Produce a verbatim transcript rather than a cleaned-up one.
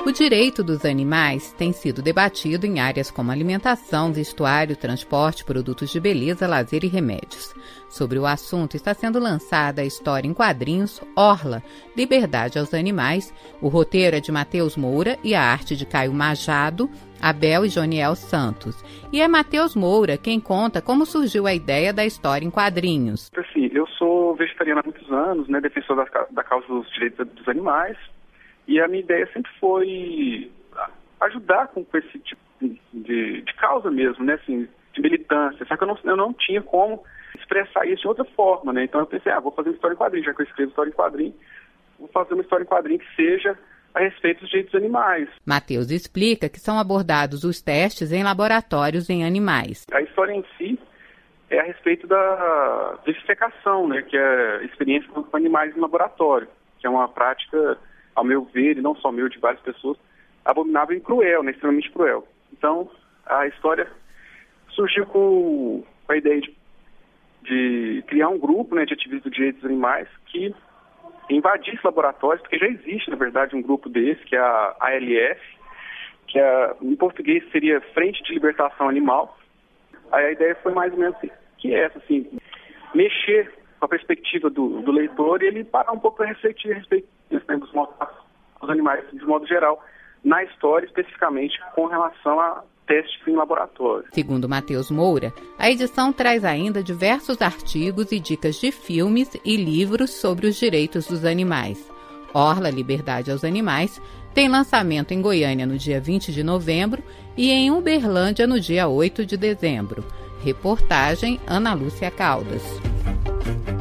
O direito dos animais tem sido debatido em áreas como alimentação, vestuário, transporte, produtos de beleza, lazer e remédios. Sobre o assunto está sendo lançada a história em quadrinhos Orla, Liberdade aos Animais. O roteiro é de Matheus Moura e a arte de Caio Majado, Abel e Joniel Santos. E é Matheus Moura quem conta como surgiu a ideia da história em quadrinhos. Assim, eu sou vegetariano há muitos anos, né, defensor da, da causa dos direitos dos animais. E a minha ideia sempre foi ajudar com esse tipo de, de causa mesmo, né, assim, de militância. Só que eu não, eu não tinha como expressar isso de outra forma, né? Então eu pensei, ah, vou fazer uma história em quadrinho, já que eu escrevo história em quadrinho, vou fazer uma história em quadrinho que seja a respeito dos direitos dos animais. Matheus explica que são abordados os testes em laboratórios em animais. A história em si é a respeito da vivisecação, né, que é a experiência com animais em laboratório, que é uma prática, ao meu ver, e não só meu, de várias pessoas, abominável e cruel, né, extremamente cruel. Então, a história surgiu com, com a ideia de, de criar um grupo, né, de ativistas dos direitos dos animais que invadisse laboratórios, porque já existe, na verdade, um grupo desse, que é a A L F, que é, em português seria Frente de Libertação Animal. Aí a ideia foi mais ou menos que essa, assim, mexer com a perspectiva do, do leitor e ele parar um pouco para refletir a respeito dos, dos animais, de modo geral, na história, especificamente com relação a testes em laboratório. Segundo Matheus Moura, a edição traz ainda diversos artigos e dicas de filmes e livros sobre os direitos dos animais. Orla, Liberdade aos Animais tem lançamento em Goiânia no dia vinte de novembro e em Uberlândia no dia oito de dezembro. Reportagem Ana Lúcia Caldas.